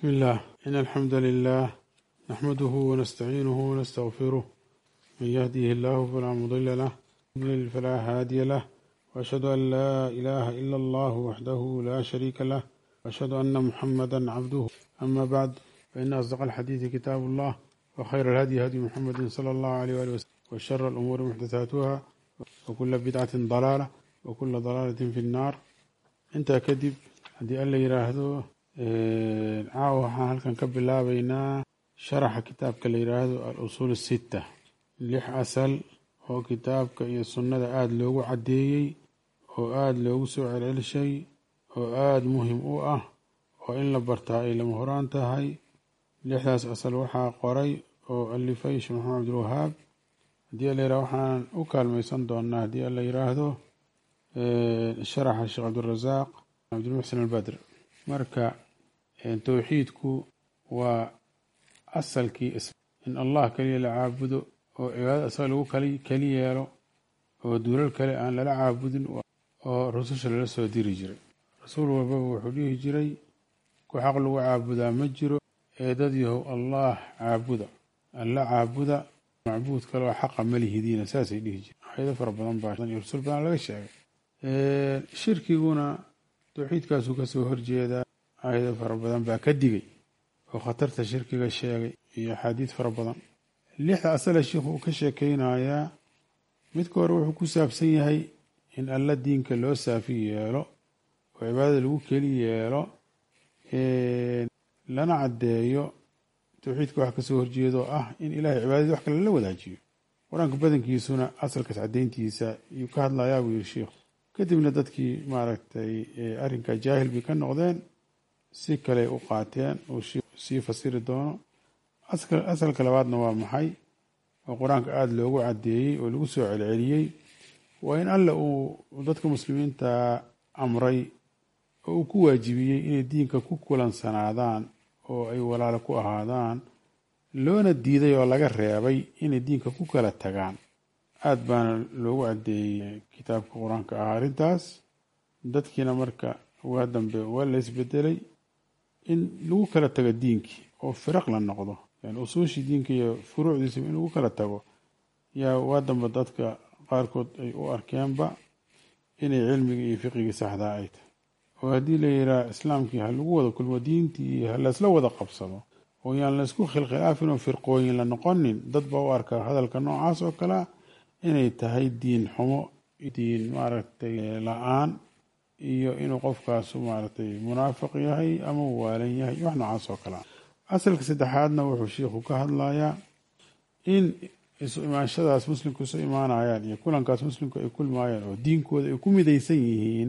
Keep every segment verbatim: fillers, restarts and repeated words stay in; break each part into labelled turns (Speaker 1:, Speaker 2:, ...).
Speaker 1: بسم الله إن الحمد لله نحمده ونستعينه ونستغفره من يهديه الله فلا مضل له ومن فلا هادي له وأشهد أن لا إله إلا الله وحده لا شريك له وأشهد أن محمدا عبده أما بعد فإن أصدق الحديث كتاب الله وخير الهدي هدي محمد صلى الله عليه وآله وسلم وشر الأمور محدثاتها وكل بدعة ضلالة وكل ضلالة في النار. أنت كذب هدي ألا يراهدو caawa waxaan halkan ka bilaabaynaa sharaxa kitaabka la yidhaahdo al-usuul asitta, lix asal oo kitaabka iyo sunnada aada loogu caddeeyey oo aada loogu soo celcelishay oo aada muhim u ah oo in la bartaa ay lama horaan tahay. lixdaas asal waxaa qoray oo alifay sheekh maxamed cabdilwahaab. haddii alla yidhahdo waxaan u kaalmaysan doonaa haddii alla yidhaahdo sharaxa sheekh cabdirasaaq cabdilmuxsin albadr. marka towxiidku waa asalkii in allah kaliya la caabudo oo cibaadada asaga lagu kali yeelo oo duulal kale aan lala caabudin oo rususha lala soo diri jiray. rasuul walbaba wuxuu dhihi jiray ku xaq lagu caabudaa ma jiro ee dad yahow allah caabuda alla caabuda macbuud kaloo xaqa malihidiina saasay dhihi jireen. ayado fara badan baa rasuul badan laga sheegay. shirkiguna towxiidkaasuu kasoo horjeedaa. aayado fara badan baa ka digay oo khatarta shirkiga sheegay iyo axaadiid fara badan. lixda asale sheikhu uu ka sheekeynayaa midka hore wuxuu ku saabsan yahay in alla diinka loo saafi yeelo oo cibaadada lagu keli yeelo lana caddeeyo towxiidka wax kasoo horjeedoo ah in ilaahay cibaadadii wax kale la wadaajiyo. qur-aanka badankiisuna asalkaas caddeyntiisa iyuu ka hadlayaa buu yihi sheikhu. kadibna dadkii maaragtay arrinkaa jaahil bay ka noqdeen, si kale u qaateen uu sii fasiri doono. asalka labaadna waa maxay oo qur-aanka aada loogu caddeeyey oo lagu soo celceliyey waa in alla uu dadka muslimiinta amray oo uu ku waajibiyey inay diinka ku kulansanaadaan oo ay walaalo ku ahaadaan, loona diiday oo laga reebay inay diinka ku kala tagaan. aada baana loogu caddeeyey kitaabka qur-aanka ah arrintaas. dadkiina marka waa dambe waa la isbedelay in lagu kala tago diinkii oo firaq la noqdo, yani usuushii diinka iyo furuucdiisa in lagu kala tago yaa waa dambe dadka qaarkood ay u arkeenba inay cilmiga iyo fiqigii saxdaa ay tahay. oo haddii la yidhaha islaamkii ha lagu wada kulmo diintii ha laysla wada qabsado oo yaan laysku khilkhilaafin oo firqooyin la noqonin, dad baa u arkaa hadalka noocaas oo kalea inay tahay diin xumo, diin maaragtay la-aan, iyo inuu qofkaasu maaragtay munaafiq yahay ama waalan yahay wax noocaas oo kalea. asalka saddexaadna wuxuu sheikhu ka hadlayaa in isu imaanshadaas muslimku isu imaanayaan iyo kulankaas muslimku ay kulmaayaan oo diinkooda ay ku midaysan yihiin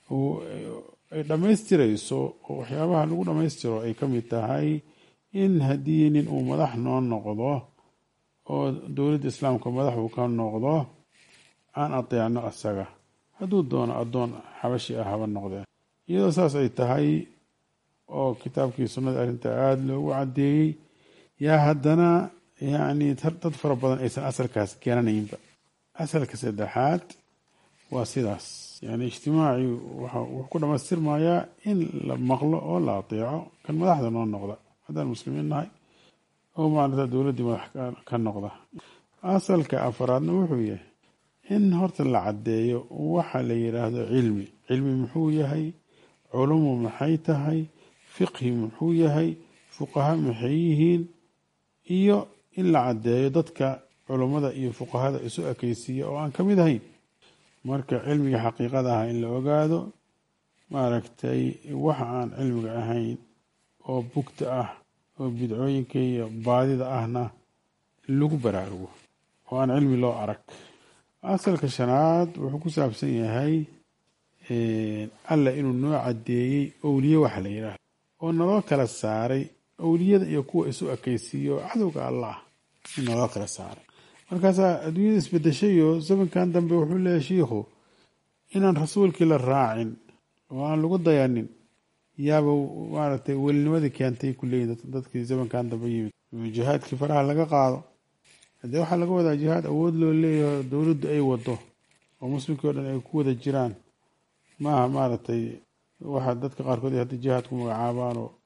Speaker 1: ay dhammaystirayso oo waxyaabaha lagu dhammaystiro ay ka mid tahay in haddii nin uu madax noo noqdo oo dowladda islaamka madax uu ka noqdo aan adeecno asaga, hadduu doono addoon xabashi ah haba noqdeen. iyadoo saas ay tahay oo kitaabkii sunnada arrinta aada loogu caddeeyey yaa haddana yacni dad fara badan aysan asalkaas garanaynba. asalka saddexaad waa sidaas, yani ijtimaacii wuxuu ku dhamaystirmayaa in la maqlo oo la adeeco kan madaxda noo noqda haddaan muslimiin nahay oo maarata dowladdii madax ka noqda. asalka afaraadna wuxuu yahay in horta la caddeeyo waxa la yidhaahdo cilmi. cilmi muxuu yahay? culumu maxay tahay? fiqhi muxuu yahay? fuqaha maxay yihiin? iyo in la caddeeyo dadka culummada iyo fuqahada isu ekeysiiya oo aan ka mid ahayn. marka cilmiga xaqiiqada ah in la ogaado, maaragtay waxa aan cilmiga ahayn oo bugta ah oo bidcooyinka iyo baadida ahna lagu baraarugo oo aan cilmi loo arag. asalka shanaad wuxuu ku saabsan yahay alla inuu noo caddeeyey owliye waxa la yidhaahdo oo naloo kala saaray owliyada iyo kuwa isu ekeysiiyo cadowga allah in naloo kala saaray. markaasaa adduunyada isbedeshayo zamankan dambe wuxuu leeyahay shiikhu inaan rasuulkii la raacin oo aan lagu dayanin yaaba maaragtay welinimadii keentay kuleeyihin dadkii zamankan dambe yimid. jihaadkii faraha laga qaado, haddee waxaa laga wadaa jihaad awood loo leeyahay dowladdu ay wado oo muslimkii o dhan ay ku wada jiraan, maaha maaragtay waxa dadka qaarkood hadda jihaad ku magacaabaan oo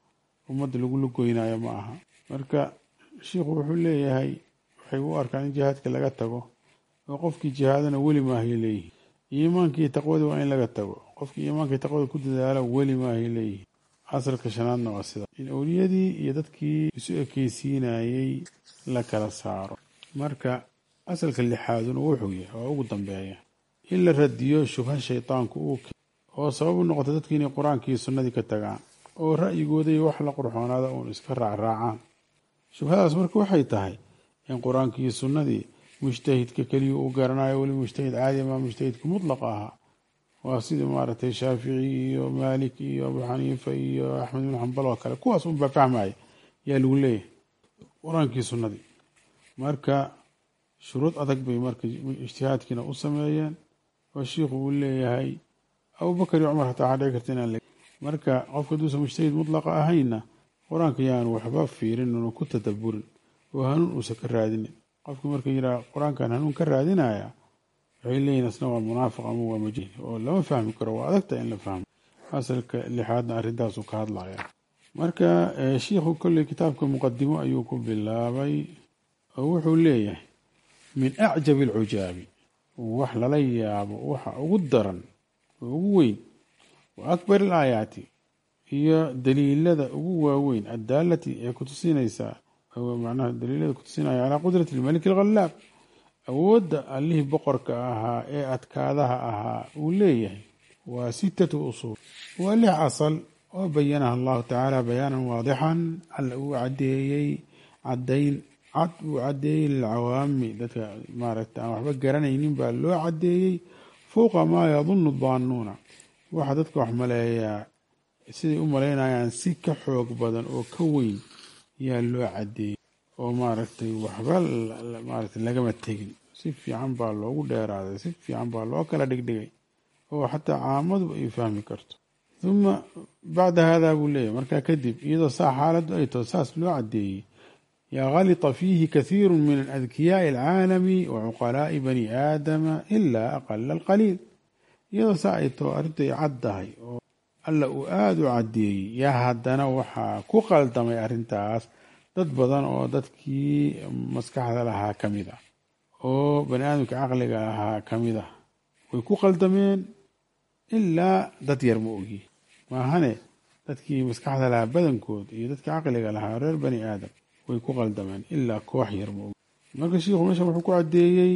Speaker 1: ummadda lagu lugoynaayo ma aha. marka shiikhu wuxuu leeyahay waxay u arkaan in jihaadka laga tago oo qofkii jihaadana weli maahay leeyihin. iimaankii taqwada waa in laga tago, qofkii iimaankii taqwada ku dadaala weli maahay leeyihin. asalka shanaadna waa sida in awliyadii iyo dadkii isu ekeysiinayey la kala saaro. marka asalka lixaaduna wuxuu yahay oo ugu dambeeya in la radiyo shubha shaytaanku uu ke oo sabab u noqota dadki inay qur-aankii sunnadii ka tagaan oo ra'yigooda iyo wax la qurxoonaada uun iska raacraacaan. shubhadaas marka waxay tahay in qur-aankii sunnadii mujtahidka keliya uu garanayo, weli mujtahid caadi ma mujtahidka mutlaqa ahaa. waa sidii maaragtay shaafici iyo maalik iyo abu xaniifa iyo axmed bin xambal oo kale, kuwaas unbaa fahmaya yaa lagu leeyahay qur-aankii sunnadii. marka shuruud adag bay marka ijtihaadkiina u sameeyeen oo shiikhu uu leeyahay abubakar iyo cumar hataa waxaa dhici karta inaan le marka qofka haduusan mujtahid mutlaqa ahayna qur-aanka yaanu waxba fiirin unu ku tadaburin oo hanuun uusan ka raadinin. qofkii marka yidhaha qur-aankan hanuun ka raadinaya waxay leeyihin asna waa munaafiq ama waa majhil oo lama fahmi karo, waa adagta in la fahmo. asalka lixaadna arrintaasuu ka hadlaya. marka shiikhu kolley kitaabka muqadimo ayuu ku bilaabay oo wuxuu leeyahay min acjabi alcujaabi, wax lala yaabo waxa ugu daran oo ugu weyn, wa akbar alaayaati, iyo daliilada ugu waaweyn addaalati ee kutusinaysaa macnaha daliilada kutusinaya calaa qudrati almaliki alghallaab, awoodda allihii boqorka ahaa ee adkaadaha ahaa uu leeyahay. waa sittatu usuul, waa lix asal oo bayanaha allahu tacaala bayaanan waadixan, alla uu cadeeyey cadayn cad uu cadeeyey lilcawaami, dadka maaragta aan waxba garanaynin baa loo cadeeyey, fowqa maa yadunnu daanuuna, waxa dadka wax maleeyaa siday u malaynayaan si ka xoog badan oo ka weyn yaa loo cadeeyey oo maaragtay waxba maaragtay lagama tegin. si fiican baa loogu dheeraaday, si fiican baa loo kala dhigdhigay oo xataa caamadu ay fahmi karto. uma bacda haadaa buu leeyahay markaa kadib iyadoo saa xaaladdu ay taho saas loo cadeeyey, yaa galita fiihi kathiiru min adkiyaai alcaalami wa cuqalaa'i bani aadama ilaa aqala alqaliil. iyadoo saa ay taho arrintay caddahay oo alla uu aada u cadeeyey, yaa haddana waxaa ku qaldamay arrintaas dad badan oo dadkii maskaxda lahaa ka mid ah oo bani aadamka caqliga lahaa ka mid ah. way ku qaldameen ilaa dad yar ma ogi maahane, dadkii maskaxda lahaa badankood iyo dadkii caqliga lahaa reer bani aadam way ku qaldameen ilaa koox yar ma ogi. marka shiikhu meeshan wuxuu ku cadeeyey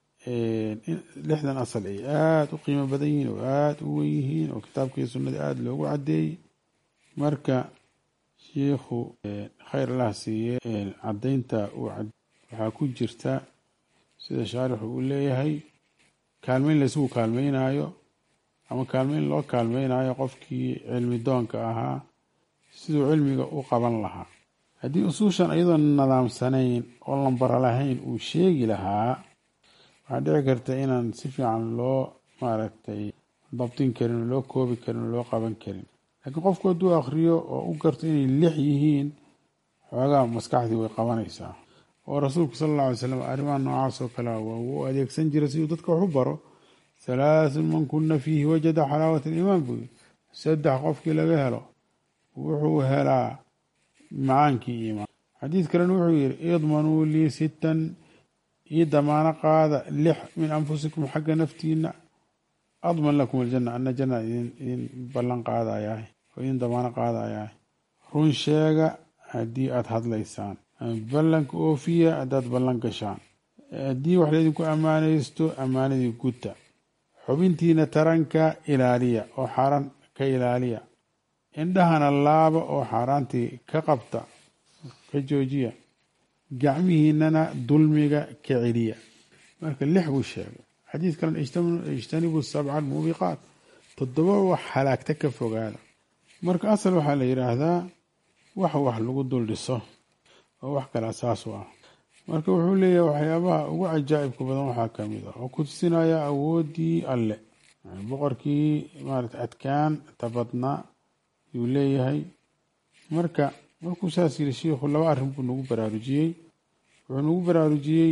Speaker 1: in lixdan asal ay aada u qiimo badan yihiin oo aada u wen yihiin oo kitaabkii sunnada aada loogu cadeeyey. marka shiikhu khayr allah siiye cadaynta waxaa ku jirta sida shaarixu uu leeyahay kaalmeyn laysugu kaalmeynaayo ama kaalmeyn loo kaalmeynayo qofkii cilmi doonka ahaa siduu cilmiga u qaban lahaa. haddii usuushan iyadoo nadaamsanayn oo lambara lahayn uu sheegi lahaa, waxaa dhici karta inaan si fiican loo maaragtay dabtin karin, loo koobi karin, loo qaban karin. laakiin qofku hadduu akriyo oo u garto inay lix yihiin, xoogaa maskaxdii way qabanaysaa. oo rasuulku sala alla alay slam arrimaha noocaas oo kalea waa uu adeegsan jiray siduu dadka wax u baro. halaathun man kuna fiihi wajada xalaawat aliimaan buu yiri, saddex qofkii laga helo wuxuu helaa macaankii iimaan. xadiid kalena wuxuu yihi idmanuu lii sittan, ii damaano qaada lix min anfusikum xagga naftiina, adman lakum aljanna, ana janna idin ballan qaadayahay oo idin damaano qaadayahay. run sheega haddii aada hadlaysaan, ballanka oofiya haddaad ballan gashaan, haddii wax laydinku ammaanaysto ammaanadii guta, xubintiina taranka ilaaliya oo xaaraan ka ilaaliya, indhahana laaba oo xaaraantii ka qabta ka joojiya, gacmihiinana dulmiga ka celiya. marka lix buu sheegay. xadiid kalena ijtanibu sabca almuubiqaat, toddoba wax halaagta ka fogaada. marka asal waxaa la yidhaahdaa wax wax lagu dul dhiso oo wax kale asaas u ah. marka wuxuu leeyahay waxyaabaha ugu cajaa'ibka badan waxaa ka mid ah oo ku tusinaya awooddii alle, boqorkii maarata adkaan tabadnaa yuu leeyahay. marka markuu saas yiri shiikhu laba arrin buu nagu baraarujiyey. wuxuu nagu baraarujiyey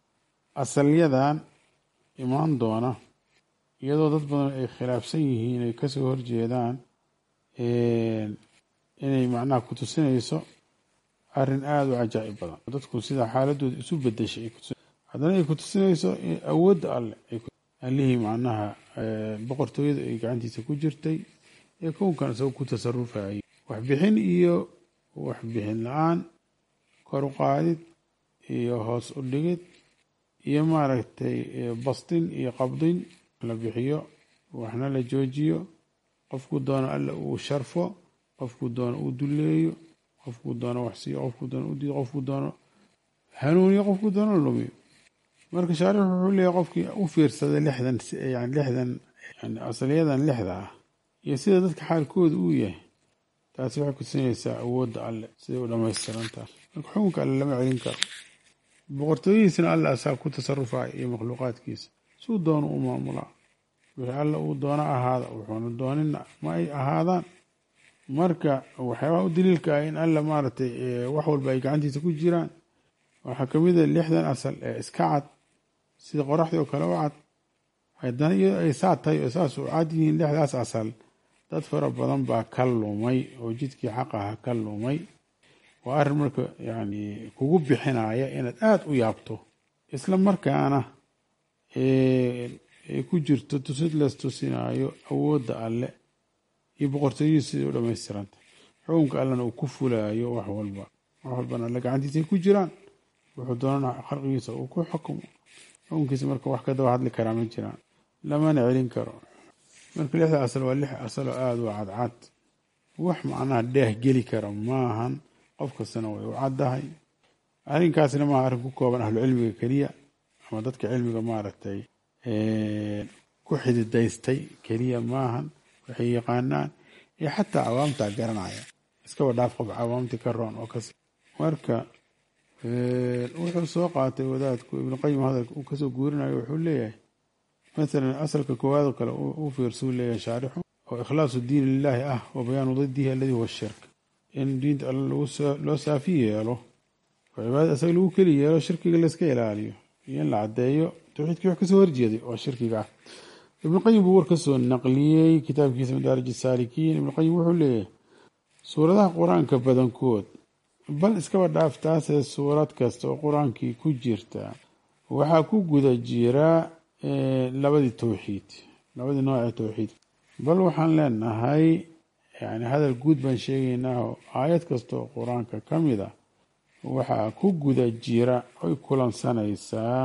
Speaker 1: asalyadan imaan doona iyadoo dad badan ay khilaafsan yihiin, ay kasoo horjeedaan inay macnaha ku tusinayso arrin aada u cajaa'ib badan dadku sida xaaladooda isu bedeshay haddana ay ku tusinayso awoodda alle allihii macnaha boqortooyada ay gacantiisa ku jirtay ee kownkan isagoo ku tasarufayay waxbixin iyo waxbixin la-aan kor u qaadid iyo hoos u dhigid iyo maaragtay bastin iyo qabdin la bixiyo waxna la joojiyo qofku doono alla uu sharfo qofku doono uu duleeyo qofku doono wax siiyo qofku doono u diido qofku doono hanuuniyo qofku doono lumiyo marka shaarix wuxuu leeyahay qofkii u fiirsada lixdan yani lixdan yani asaliyadan lixda ah iyo sida dadka xaalkooda uu yahay taasi waxay kutusinaysaa awoodda alle siday u dhamaystirantaha marka xukunka alle lama celin karo boqortooyadiisana alle asaa ku tasarufaya iyo makhluuqaadkiisa suu doono u maamulaa wixii alle uu doono ahaada wuxuuna doonina ma ay ahaadaan marka waxyaabaha u daliilka ah in alle maaragtay wax walba ay gacantiisa ku jiraan waxaa kamid a lixdan asal ee iska cad sida qoraxdii oo kale u cad haddana iyadoo ay saa tahay oo saas u cad yihiin lixdaas asal dad fara badan baa ka lumay oo jidkii xaq aha ka lumay waa arrin marka yani kugu bixinaya inaad aada u yaabto isla markaana ay ku jirto tusid las tusinaayo awoodda alle iyo boqortooyadiisa siday u dhamaystiranta xukunka allena uu ku fulaayo wax walba wax walbana alle gacantiisay ku jiraan wuxuu doonana khalqigiisa uu ku xukumo xukunkiisa marka wax ka daba hadli karaa ma jiraan lamana celin karo marka lixda asal waa lix asaloo aada u cadcad wax macnaha dheeh geli kara maahan qof kastana way u caddahay arrinkaasna maaha arrin ku kooban ahlucilmiga keliya ama dadka cilmiga maaragtay ku xididaystay keliya maahan waxay yaqaanaan iyo xataa cawaamtaa garanaya iskaba dhaaf qof cawaamtii ka roon oo kas marka wuxuu soo qaatay wadaadku ibnuqayim hadalka uu kasoo guurinayo wuxuu leeyahay masalan asalka koowaad oo kale u fiirsuu leeyahay shaarixu oo ikhlaasu diini lilaahi ah wa bayaanu didihi alladii huwa shirk in diinta alle loo saafi yeelo oo cibaadada asaga lagu keli yeelo shirkiga layska ilaaliyo iyo in la caddeeyo tawxiidkii wax kasoo horjeeday oo shirkiga ah ibnuqayim buu war kasoo naqliyey kitaabkiisa madaarij saalikiin ibnuqayim wuxuu leeyahay suuradaha qur-aanka badankood bal iskaba dhaaftaasee suurad kasta oo qur-aankii ku jirta waxaa ku guda jira labadii tawxiid labadii noocee tawxiid bal waxaan leenahay yani hadal guud baan sheegaynaa oo aayad kasta oo qur-aanka ka mid a waxaa ku guda jira oy kulansanaysaa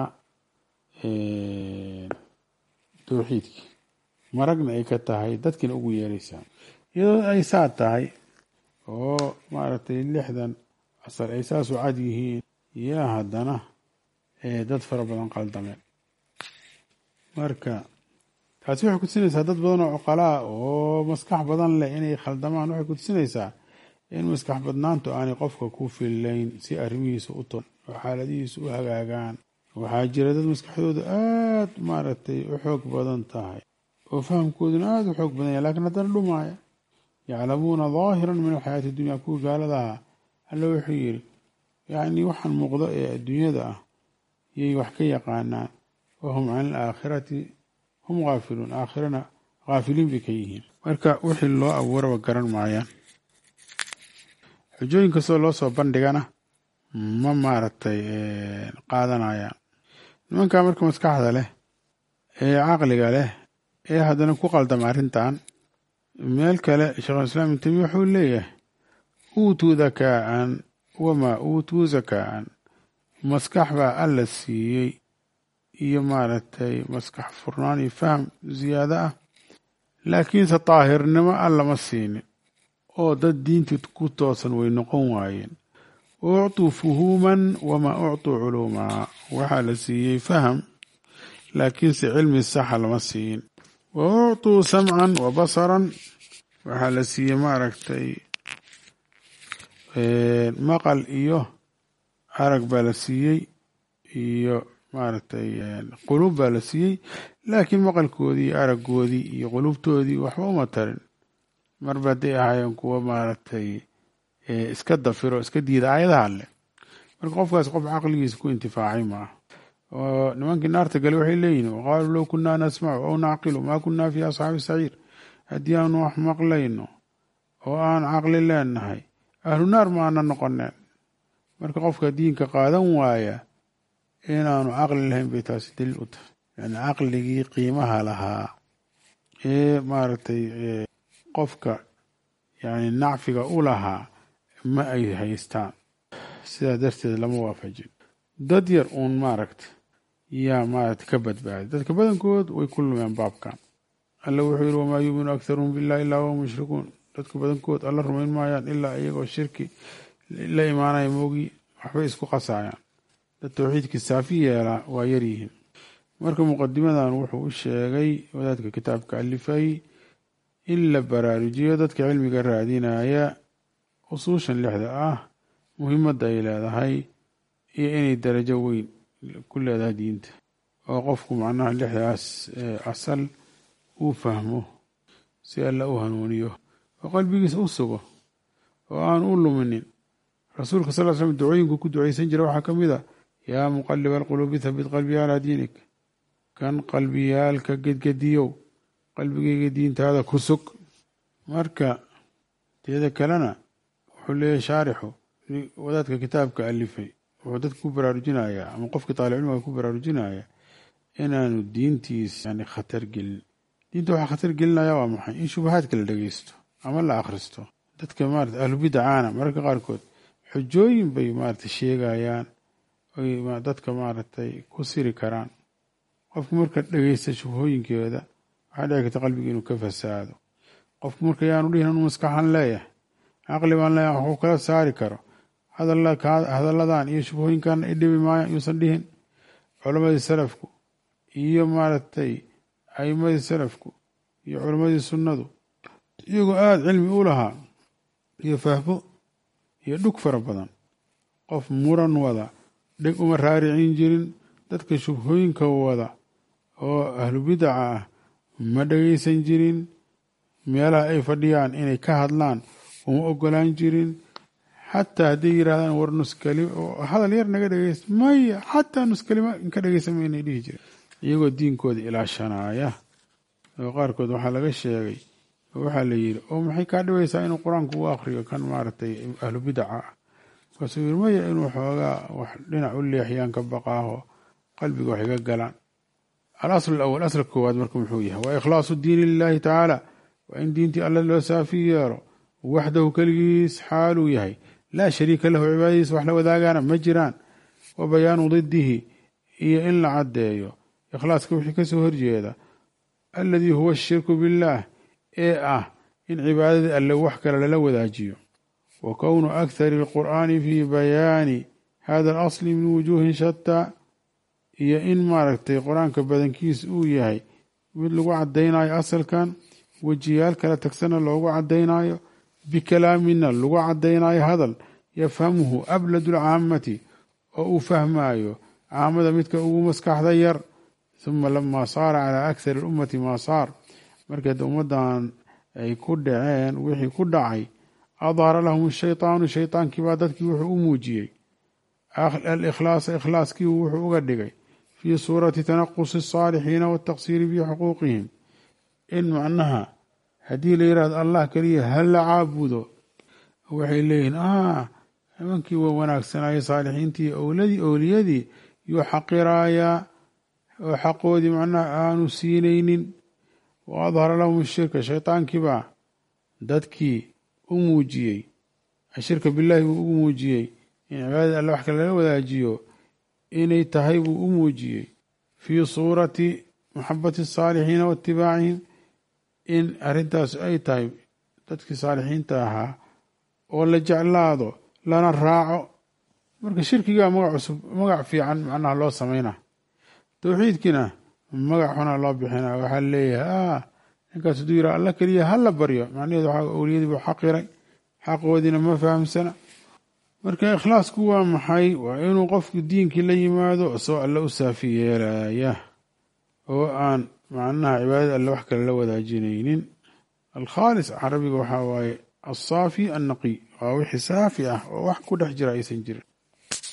Speaker 1: tawxiidkii maragna ay ka tahay dadkiina ugu yeeraysaa iyadoo ay saa tahay oo maaragtay lixdan asal ay saas u cad yihiin yaa haddana dad fara badan qaldameen marka taasi waxay kutusinaysaa dad badan oo cuqalaa oo maskax badan leh inay khaldamaan waxay kutusinaysaa in maskax badnaantu aanay qofka ku fillayn si arrimihiisa u ton oo xaaladihiisa u hagaagaan waxaa jira dad maskaxdooda aada maaragtay u xoog badan tahay oo fahamkooduna aada u xoog badan yahay lakiin haddana dhumaaya yaclamuuna daahiran min alxayaati dunya kuwa gaaladaha alla wuxuu yidhi yacni waxaan muuqdo ee adduunyada ah yay wax ka yaqaanaan wahum can alaakhirati hum haafiluun aakhirana haafiliin bay ka yihiin marka wixii loo abuuraba garan maayaan xujooyin kastoo loo soo bandhigana ma maaragtay qaadanayaan nimankaa marka maskaxda leh ee caqliga leh ee haddana ku qaldama arrintan meel kale sheekhulislaam ibn taymiya wuxuu leeyahay uutuu dakaa'an wamaa uutuu zakaa'an maskax baa alla siiyey iyo maaragtay maskax furnaan iyo faham ziyaado ah laakiinse daahirnimo alla ma siinin oo dad diintii ku toosan way noqon waayeen uctuu fuhuuman wamaa uctuu culuumaa waxaa la siiyey faham laakiinse cilmi saxa lama siin wa uctuu samcan wa basaran waxaa la siiyey maaragtay maqal iyo arag baa la siiyey iyo maaragtay quluub baa la siiyey laakiin maqalkoodii iyo araggoodii iyo quluubtoodii waxba uma tarin marba hadday ahaayeen kuwa maaragtay iska dafiro iska diida aayadaha alleh marka qofkaas qof caqligiisa ku intifaacay maaha oo nimankii naarta gale waxay leeyihin waqaaluu low kunaa nasmacu aw nacqilu maa kunaa fii asxaabi saciir haddii aanu wax maqlayno oo aan caqli leenahay ahlu naar ma aana noqoneen. marka qofka diinka qaadan waaya inaanu caqli lahayn bay taasi daliil u tahay. yani caqligii qiimaha lahaa ee maaragtay qofka yani nacfiga u lahaa ma ay haystaan. sidaa darteed lama waafajin. dad yar uun maaragta yaa maaragta ka badbaaday. dadka badankood way ku lumeen baabkan. alla wuxuu yihi wamaa yuuminu akharuhum billahi illaa wahum mushrikuun. dadka badankood alla rumayn maayaan ilaa iyagoo shirki la imaanaya moogi waxbay isku qasaayaan. dad tawxiidkii saafi yeelaa waa yaryihiin. marka muqadimadan wuxuu u sheegay wadaadka kitaabka alifay in la baraarujiyo dadka cilmiga raadinaya usuushan lixda ah muhimadda ay leedahay iyo inay darajo weyn ku leedahay diinta, oo qofku macnaha lixdaas asal uu fahmo si alla u hanuuniyo oo qalbigiisa u sugo oo aan u luminin. rasuulka sal l slam ducooyinku ku ducaysan jira waxaa ka mid a yaa muqaliba alquluubi thabit qalbiya calaa diinik. kan qalbiyaalka gedgediyow qalbigayga diintaada ku sug. marka teeda kalena wuxuu leeyahay shaarixu wadaadka kitaabka alifay wuxuu dadka ku baraarujinayaa ama qofka taalibcilmiga ku baraarujinaya inaanu diintiisa yani khatar gelin. diinta waxaa khatar gelinaya waa maxay? in shubahaadka la dhegeysto ama la akhristo. dadka maarata ahlu bidacaana mararka qaarkood xujooyin bay maarata sheegayaan oy dadka maaragtay ku siri karaan. qofku marka dhegeysta shubhooyinkeeda waxaa dhici karta qalbiga inuu ka fasaado. qofku marka yaanu dhihin anu maskaxan leeyahay caqli baan leeyahay waxuu kala saari karo hadalladan iyo shubhooyinkan i dhibi maayo yuusan dhihin. culamadii salafku iyo maaragtay aimadii salafku iyo culamadii sunnadu iyagoo aada cilmi u lahaa iyo fahmo iyo dhug fara badan qof muran wada dheg uma raaricin jirin. dadka shubhooyinka wada oo ahlu bidaca ah ma dhageysan jirin. meelaha ay fadhiyaan inay ka hadlaan uma ogolaan jirin. xataa hadday yidhahdaan war nuskalima hadal yar naga dhegeysta maya xataa nuskalima inka dhegeysa maynay dhihi jirin. iyagoo diinkooda ilaashanaaya oo qaarkood waxaa laga sheegay waxaa la yidhi oo maxay kaa dhibaysaa inuu qur-aanku u akriyo kan maaragtay ahlu bidaca ah. markaasuu yiri maya inuu xoogaa wax dhinac u leexiyaan ka baqaaho qalbiga wax iga galaan. alasl alawal asla koowaad marka muxuu yahay? waa ikhlaasu diini lilahi tacaala. waa in diintii alla loo saafi yeelo waxdahu keligiis xaaluu yahay laa shariika lahu cibaadadiisa wax la wadaagaana ma jiraan. wa bayaanu didihi iyo in la caddeeyo ikhlaaska wixii kasoo horjeeda alladii huwa ashirku billaah ee ah in cibaadadii alle wax kale lala wadaajiyo. wa kownu akhari alqur'aani fii bayaani hada alasli min wujuuhin shataa iyo in maaragtay qur-aanka badankiis uu yahay mid lagu caddaynayo asalkan wejiyaal kala tagsana loogu caddaynayo bikalaamina lagu caddaynayo hadal yafhamuhu abladu lcaamati oo uu fahmaayo caamada midka ugu maskaxda yar. uma lamaa saara calaa akhari alummati maa saar markeed ummadan ay ku dhaceen wixii ku dhacay adhara lahum shaytaanu shaytaankii baa dadkii wuxuu u muujiyey alikhlaasa ikhlaaskii wuxuu uga dhigay fii suurati tanaqusi asaalixiina wataqsiiri fii xuquuqihim. in macnaha haddii la yidhahdo allah keliya hala caabudo waxay leeyihiin ah nimankii waa wanaagsanaaye saalixiintii owladii owliyadii yuu xaqiraayaa oo xaqoodii macnaha aanu siinaynin. wa adhara lahum ashirka shaytaankii baa dadkii u muujiyey ashirka bilaahi buu ugu muujiyey in cibaadada alle wax kale lala wadaajiyo inay tahay buu u muujiyey fii suurati maxabati asaalixiina waitibaacihim in arrintaas ay tahay dadkii saalixiinta ahaa oo la jeclaado lana raaco. marka shirkigaa magac cusub magac fiican macnaha loo samayna. tawxiidkiina magac xuna loo bixina. waxaa leeyahay ah ninkaas haduu yidhaha alla keliya hala baryo macnaheedu waxaa owliyadii buu xaqiray xaqoodiina ma fahamsana. marka ikhlaasku waa maxay? waa inuu qofku diinkii la yimaado isagoo alle u saafi yeelaya oo aan macnaha cibaadada alle wax kale la wadaajinaynin. alkhaalis carabiga waxaa waaye alsaafi annaqiy waa wixii saafi ah oo wax ku dhex jira aysan jirin.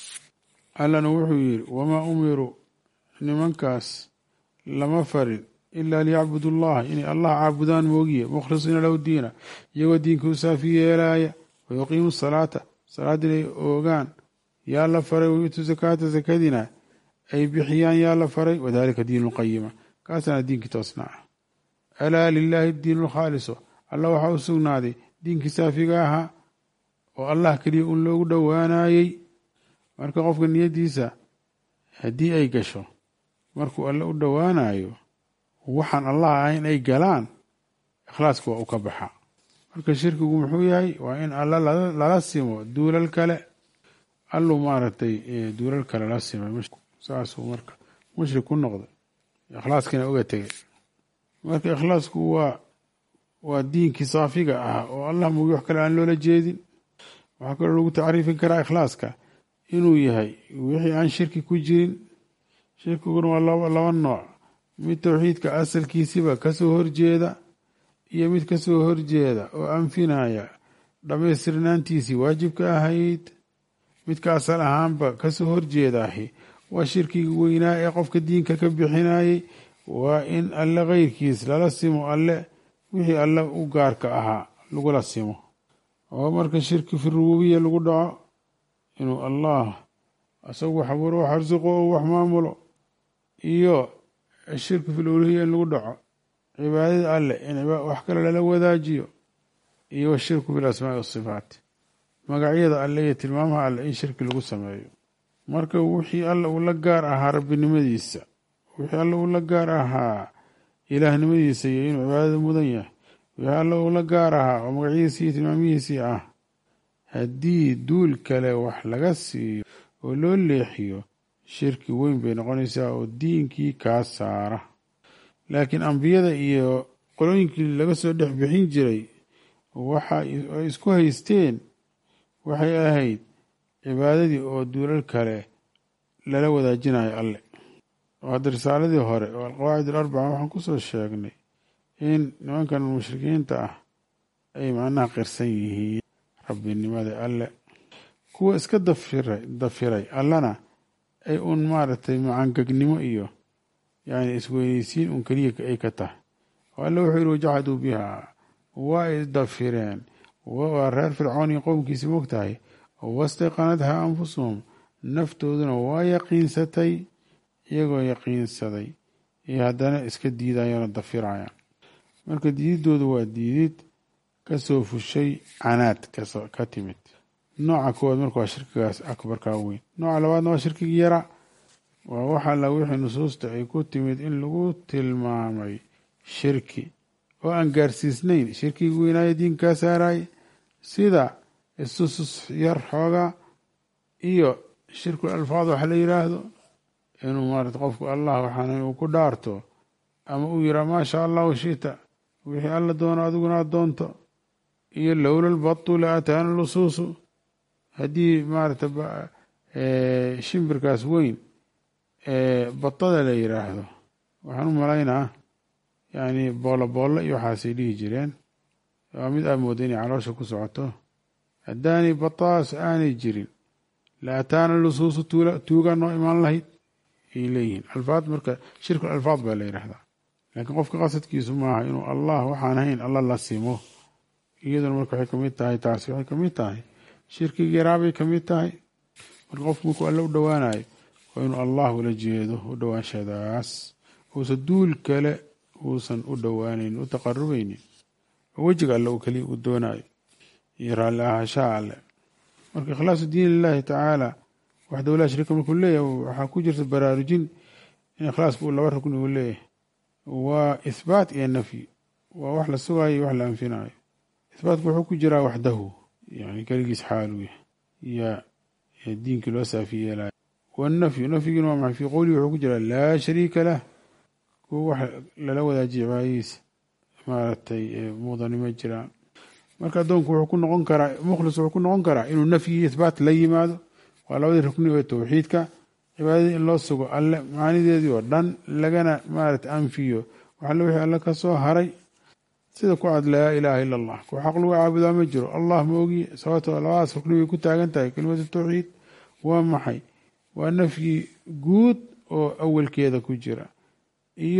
Speaker 1: allana wuxuu yidhi wamaa umiruu nimankaas lama farin ilaa liyacbudu allaha inay allah caabudaan moogiye mukhlisiina lahu diina iyagoo diinka u saafi yeelaaya wayuqiimu salaata salaad inay oogaan yaa la faray wayuutu zakaata zakadina ay bixiyaan yaa la faray wadalika diinu lqayima kaasana diinkii toosna ah alaa lilaahi diinu lkhaaliso alla waxaa u sugnaaday diinkii saafiga ahaa oo allah keliya un loogu dhowaanayey marka qofka niyadiisa haddii ay gasho markuu alle u dhowaanayo waxaan allah ahayn ay galaan ikhlaaska waa u ka baxa marka shirkigu muxuu yahay waa in alla lala simo duulal kale alluu maaragtay duulal kale la simay saasuu marka mushrik ku noqday ikhlaaskiina uga tegay marka ikhlaasku waa waa diinkii saafiga ah oo allah mugi wax kale aan loola jeedin waxaa kaloo lagu tacriifin karaa ikhlaaska inuu yahay wixii aan shirki ku jirin shirkiguna waa laba laba nooc mid towxiidka asalkiisiba kasoo horjeeda iyo mid kasoo horjeeda oo anfinaya dhammaystirnaantiisii waajibka ahayd midka asal ahaanba kasoo horjeedaahi waa shirkiga weynaa ee qofka diinka ka bixinayay waa in alle keyrkiis lala simo alle wixii alle u gaarka ahaa lagula simo oo marka shirki fi rububiya lagu dhaco inuu allah isagu wax abuuro wax arsuqo oo wax maamulo iyo shirki fi luluhiya in lagu dhaco cibaadada alle in wax kale lala wadaajiyo iyo washirku bilasmaai wasifaat magacyada alle iyo tilmaamaha alle in shirki lagu sameeyo marka wixii alle uu la gaar ahaa rabbinimadiisa wixii alle uu la gaar ahaa ilaahnimadiisa iyo inuu cibaadada mudan yahay wixii alle uu la gaar ahaa oo magacyadiisii iyo tilmaamihiisii ah haddii duul kale wax laga siiyo oo loo leexiyo shirki weyn bay noqonaysaa oo diinkii kaa saara laakiin ambiyada iyo qolooyinkii laga soo dhex bixin jiray waxa ay isku haysteen waxay ahayd cibaadadii oo duulal kale lala wadaajinayo alle oo hadda risaaladii hore oo alqawaacid alarbaca waxaan kusoo sheegnay in nimankan mushrikiinta ah ay macnaha qirsan yihiin rabbinimada alle kuwa iska dafiray dafiray allana ay un maaragtay macangagnimo iyo yani isweyneysiin un keliya ay ka tahay oo alle wuxuu yihi wajahaduu bihaa waa isdafireen waa reer fircoon iyo qowmkiisi mogtahay wastayqanadhaa anfusuhum naftooduna waa yaqiinsatay iyagoo yaqiinsaday iyo haddana iska diidayona dafirayaan marka diididoodu waa diidid kasoo fushay canaad ka timid nooca koowaad marka waa shirkigaas akbarkaa weyn nooca labaadna waa shirkigii yara waa waxa alla wixii nusuusta ay ku timid in lagu tilmaamay shirki oo aan gaarsiisnayn shirkigii weynaayo diinkaa saaraay sida istusus yar xoogaa iyo shirkul alfaad waxa la yiraahdo inuu maarata qofku allah waxaana uu ku dhaarto ama uu yiraa maasha allahu shita wixii alla doono adiguna aad doonto iyo lowla lbatu la ataana lusuusu haddii maarata shimbirkaas weyn batada la yiraahdo waxaan u malaynaa yani boolo boolo iyo waxaasay dhihi jireen waa mid aad mooda inay caloosha ku socoto haddaanay bataas aanay jirin la ataana lusuusu tuugaa noo imaan lahayd ay leeyihiin alfaad marka shirkul alfaad baa la yidhaahdaa laakiin qofka qasadkiisu maaha inuu allah waxaan ahayn alla la simo iyaduna marka waxay kamid tahay taasi waxay kamid tahay shirkiga yaraabay kamid tahay marka qofku markuu alle u dhowaanayo waa inuu allah ula jeedo u dhowaanshadaas uusan duul kale uusan u dhowaanaynin u taqarubaynin oo wejiga alle uu keliya u doonayo iyo raalli ahaanshaha alle marka ikhlaasu diin lilahi tacaala waxdahu laa shariika markuu leeyahay waxaa ku jirta baraarujin in ikhlaaska uu laba rukni uu leeyahay waa ihbaat iyo nafyi waa wax la sugayo iyo wax la anfinayo ihbaatku wuxuu ku jiraa waxdahu yani keligiis xaaluu yahay iyo diinkii loo saafi yeelayo wanafyu nafyigina waa maxay fii qowlihi wuxuu ku jiraa laa shariika lah kuwa wax lala wadaajiya cibaadadiisa maaragtay muudanimo jiraan marka addoonku wuxuu ku noqon karaa mukhlis wuxuu ku noqon karaa inuu nafyi iyo ihbaat la yimaado waa labadii rukni ee towxiidka cibaadadii in loo sugo alle macaanideedii oo dhan lagana maarata anfiyo waxalle wixii alle ka soo haray sida ku cad laa ilaaha ila allah ku xaq lagu caabudaa ma jiro allah ma ogiye sababtoo labadaas rukni bay ku taagan tahay kelimatu tawxiid waa maxay waa nafyi guud oo awalkeeda ku jira iyo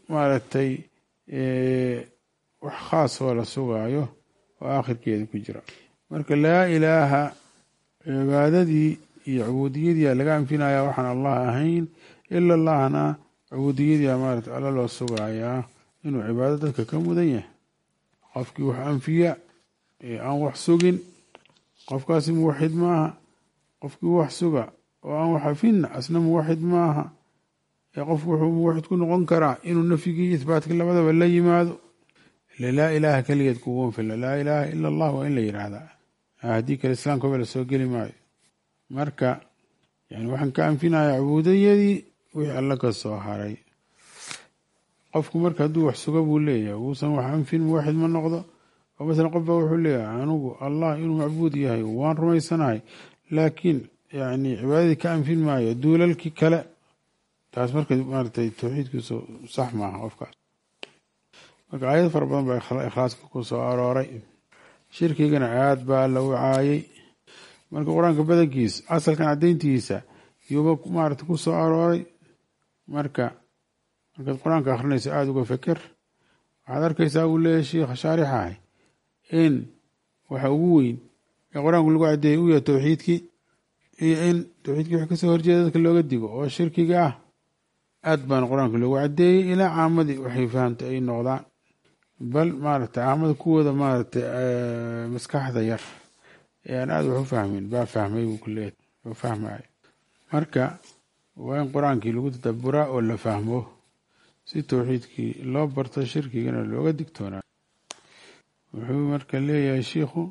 Speaker 1: maaragtay wax khaas oo la sugaayo oo aakhirkeeda ku jira. marka laa ilaaha cibaadadii iyo cubuudiyadii laga anfinaya waxaan allah ahayn, ila allahna cubuudiyadii maaragtay alla loo sugayaa inuu cibaado dadka ka mudan yahay. qofkii wax anfiya ee aan wax sugin qofkaasi muwaxid maaha. qofkii wax suga oo aan wax afinna asna muwaxid maaha. ee qofku wuxuu muwaxid ku noqon karaa inuu nafyigii iyo isbaatkii labadaba la yimaado. ila laa ilaaha keligeed kuguun filla, laa ilaaha ila allah waa in la yidhaahdaa. haddii kale islaamkaba la soo geli maayo. marka yani waxaan ka anfinayaa cubuudiyadii wixii alla ka soo haray. qofku marka hadduu wax suga buu leeyahay, uusan wax anfin muwaxid ma noqdo. oo masalan qof baa wuxuu leeyahay anigu allah inuu macbuud yahay waan rumaysanahay, laakiin yani cibaadadii ka anfin maayo duulalkii kale. taas marka maaragtay tawxiidkiisu sax maaha qofkaas. marka aayad fara badan baa ikhlaaska ku soo arooray. shirkigana aad baa la wacaayay. marka qur-aanka badankiisa asalkan caddayntiisa yuuba maaragtay ku soo arooray. marka markaad qur-aanka akhrinaysa aada uga feker. waxaad arkaysaa uu leeyahay sheikha shaarixahay in waxa ugu weyn ee qur-aanku lagu caddeeyay uu yahay tawxiidkii, iyo in tawxiidkii wax kasoo horjeeda dadka looga digo oo shirkiga ah. aad baana qur-aanka loogu caddeeyey ilaa caamadii waxay fahamtay ay noqdaan. bal maaragtay caamada kuwooda maaragtay maskaxda yar ee aan aada wax u fahmin baa fahmay buu ku leeyahay oo fahmaayo. marka waa in qur-aankii lagu tadabburaa oo la fahmo si tawxiidkii loo barto, shirkigana looga digtoonaa. wuxuu marka leeyahay shiikhu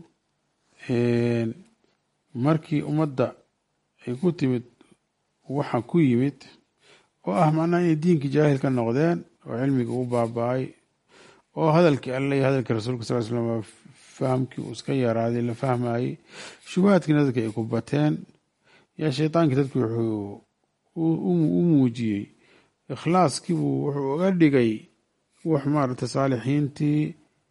Speaker 1: markii ummadda ay ku timid waxa ku yimid oo ah macnaha inay diinkii jaahil ka noqdeen oo cilmiga u baaba-ay oo hadalkii alle iyo hadalkii rasuulka sal slam fahamkii uu iska yaraaday la fahmayey, shubahaadkiina dadka ay ku bateen, yaa shaydaankii dadki wuxuu u muujiyey ikhlaaskiibuu wuxuu uga dhigay wax maaragtay saalixiintii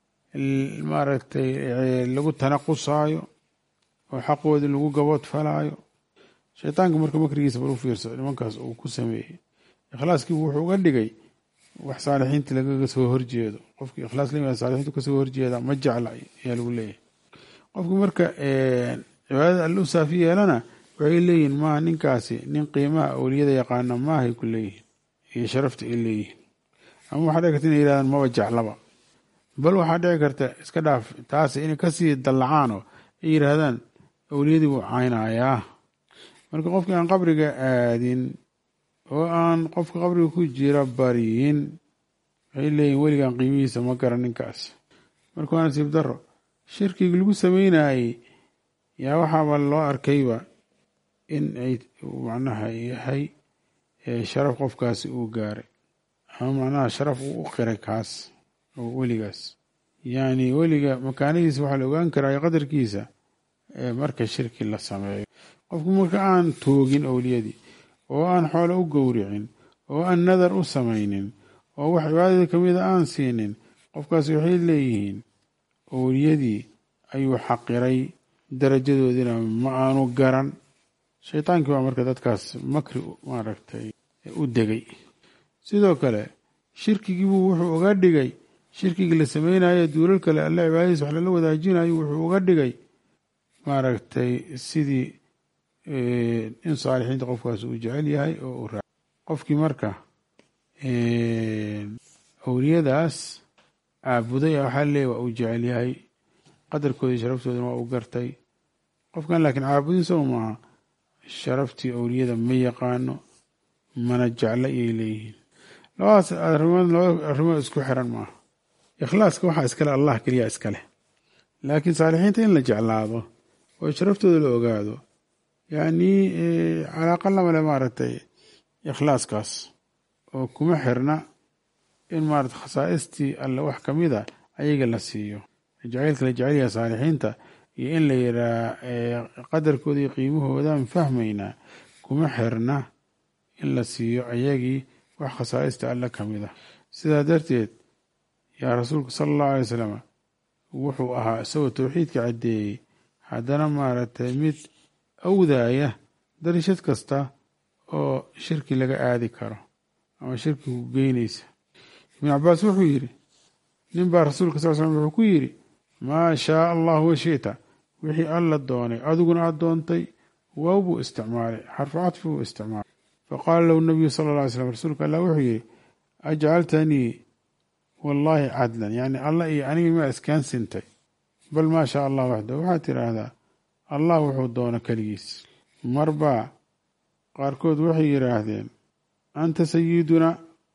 Speaker 1: maaragtay lagu tanaqusaayo oo xaqoodii lagu gabood falaayo. shaydaanka marka makrigiisa bal u fiirso nimankaas uu ku sameeyey. ikhlaaskiibuu wuxuu uga dhigay wax saalixiintii lagaga soo horjeedo. qofkii ikhlaas la yimaada saalixiintu kasoo horjeeda ma jecla ayaa lagu leeyahay. qofki marka cibaadada alle u saafi yeelana waxay leeyihin maaha ninkaasi nin qiimaha awliyada yaqaana maahay ku leeyihin iyo sharafta ay leeyihin. ama waxaa dhici karta inay yidhahdaan maba jeclaba. bal waxaa dhici karta iska dhaaf taasi inay kasii dallacaanoo ay yidhaahdaan awliyadii buu caynayaa. marka qofkii aan qabriga aadin oo aan qofka qabriga ku jira bariyin waxay leeyihin weligaan qiimihiisa ma garan ninkaas. marka waa nasiib daro. shirkigi lagu sameynayey yaa waxaaba loo arkayba in ay macnaha yahay sharaf qofkaasi uu gaaray, ama macnaha sharaf uu u qiray kaas oo weligaas. yani weliga makaanadiisa waxaa la ogaan karaa qadarkiisa marka shirki la sameeyo. qofku marka aan toogin awliyadii oo aan xoolo u gowricin oo aan nadar u samaynin oo wax cibaadada kamida aan siinin, qofkaasi waxay leeyihiin awliyadii ayuu xaqiray, darajadoodiina ma aanu garan. shaydaankii baa marka dadkaas makri maaragtay u degay. sidoo kale shirkigiibuu wuxuu uga dhigay shirkigii la sameynayo duulal kale alle cibaadadiisa wax lala wadaajinayo wuxuu uga dhigay maaragtay sidii in saalixiinta qofkaas uu jecel yahay oo u raac. qofkii marka awliyadaas caabuday waxaa leeya waa uu jecel yahay, qadarkoodii sharaftoodana waa u gartay. qofkan laakiin caabudin saw maaha, sharaftii awliyada ma yaqaano mana jecla iyay leeyihiin. labadaas arrimood laba arrimood isku xiran maaha. ikhlaaska waxaa iskale allah keliya iskaleh, laakiin saalixiinta in la jeclaado oo sharaftooda la ogaado yani calaaqa lamale maaragtay ikhlaaskaas oo kuma xirna in maarata khasaaistii alle wax kamid a ayaga la siiyo. jacaylka la jecelyaha saalixiinta iyo in la yiraa qadarkooda iyo qiimahoodan fahmaynaa kuma xirna in la siiyo ayagii wax khasaaista alle kamid a. sidaa darteed yaa rasuulku sala allahu alay wasalam wuxuu ahaa isagoo tawxiidka caddeeyey haddana maaragtay mid awdaaya darishad kasta oo shirki laga aadi karo ama shirkigu geynaysa. ibn cabaas wuxuu yidhi nin baa rasuulka sal slam wuxuu ku yidhi maa shaaa allah washita wixii alla doonay adiguna aad doontay waaw buu isticmaalay xarfu cadfi buu isticmaalay faqaala lahu nabiyu sala alla alay slam rasuulka allah wuxuu yidhi ajcaltanii wallaahi cadlan yani allah iyo anigi maa iskaan sintay bal maa shaa allah waxdahu waxaad tidhaahdaa allah wuxuu doono keligiis. marbaa qaarkood waxay yidhaahdeen anta sayiduna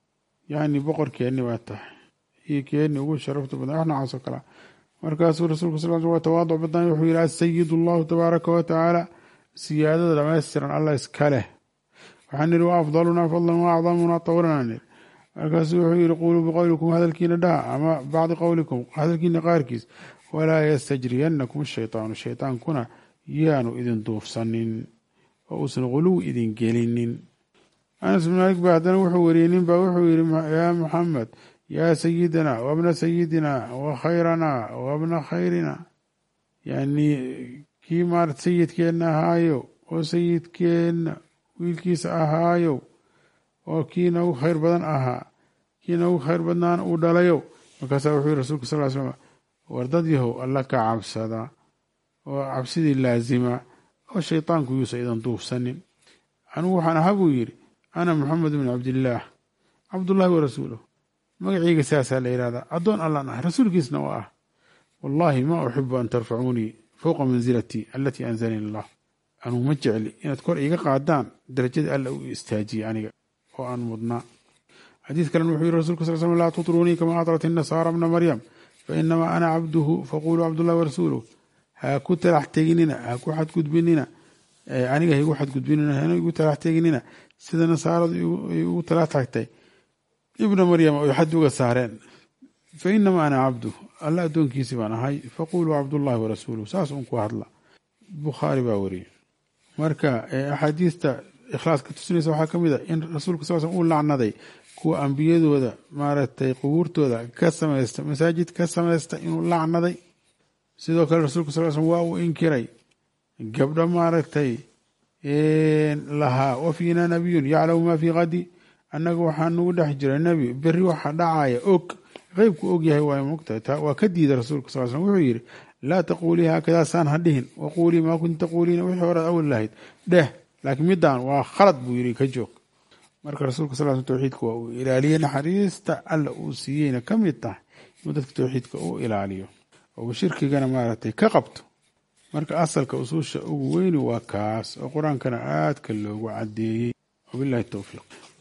Speaker 1: yani boqorkeenni baa tahay iyo keenni ugu sharafta badan wax noocaas oo kalea. markaasuu rasuulku sal l waa tawaaduc badnay wuxuu yidhi asayid allahu tabaaraka wa tacaala siyaadada dhamaystiran allah iska leh. waxaan nidhi wa afdalunaa fadlan wa acdamunaa tawranaa nidhi. markaasuu wuxuu yidhi quuluu biqowlikum hadalkiina dhaha ama bacdi qowlikum hadalkiina qaarkiis walaa yastajriyanakum shaytaanu shaytaankuna yaanu idin duufsanin oo uusan quluw idin gelinin. anas bin maalik baa haddana wuxuu wariyey nin baa wuxuu yidhi yaa muxamed yaa sayidana wabna sayidina wa khayrana wabna khayrina yani kii maarata sayidkeenna ahaayo oo sayidkeenna wiilkiisa ahaayo oo kii nagu khayr badan ahaa kii nagu khayr badnaana uu dhalayo. markaasaa wuxuu yihi rasulka sal l slam war dad yahow alla ka cabsada oo cabsidii laazima oo shaytaanku yuusa idan duufsanin. anigu waxaan ahaa buu yidhi ana maxamed bn cabdillaah cabdullahi wa rasuuluh magaciyga saasaa la yihahdaa addoon allaan ah rasuulkiisna oo ah. wallaahi ma uxibu an tarfacuunii fowqa manzilatii alatii anzalani allah anuu ma jecli inaad kor iiga qaadaan darajadii alla u istaajiyey aniga oo aan mudnaa. xadiis kalena wuxuu yihi rasulka sal slam laa tutruunii kama atrat inasaara bna maryam fainamaa ana cabduhu faquluu cabdullahi wa rasuuluh. ha ku talax teginina ha ku xadgudbinina aniga haigu xadgudbinina hana igu talax teginina sida nasaaradu ay ugu talax tagtay ibna maryam oy xad uga saareen. fainamaa ana cabduhu alla addoonkiisii baan ahay faquluu cabdullahi wa rasuuluh saas un ku hadla. bukhaari baa wariyey. marka axaadiista ikhlaaska tusinaysa waxaa ka mid a in rasuulka sal slam uu lacnaday kuwa ambiyadooda maaragtay qubuurtooda ka samaysta masaajid ka samaysta inuu lacnaday. sidoo kale rasuulka sal slam waa uu inkiray gabdho maaragtay lahaa wa fiina nabiyun yaclamu maa fii kadi annaga waxaa nagu dhex jira nebi berri waxa dhacaya og qeybku og yahay waa mogtahay waa ka diiday rasuulka sal slam wuxuu yidhi laa taquulii haakadaa saan ha dhihin waquulii maa kunta taquuliina wixii horead awal lahayd dheh laakiin midaan waa khalad buu yidhi ka joog. marka rasuulka sal sl tawxiidka waa uu ilaaliyey naxariista alla uu siiyeyna ka mid tahay inuu dadka tawxiidka u ilaaliyo oo shirkigana maaragtay ka qabto. marka asalka usuusha ugu weyni waa kaas oo qur-aankana aadka loogu cadeeyey. wabillahi towfiiq.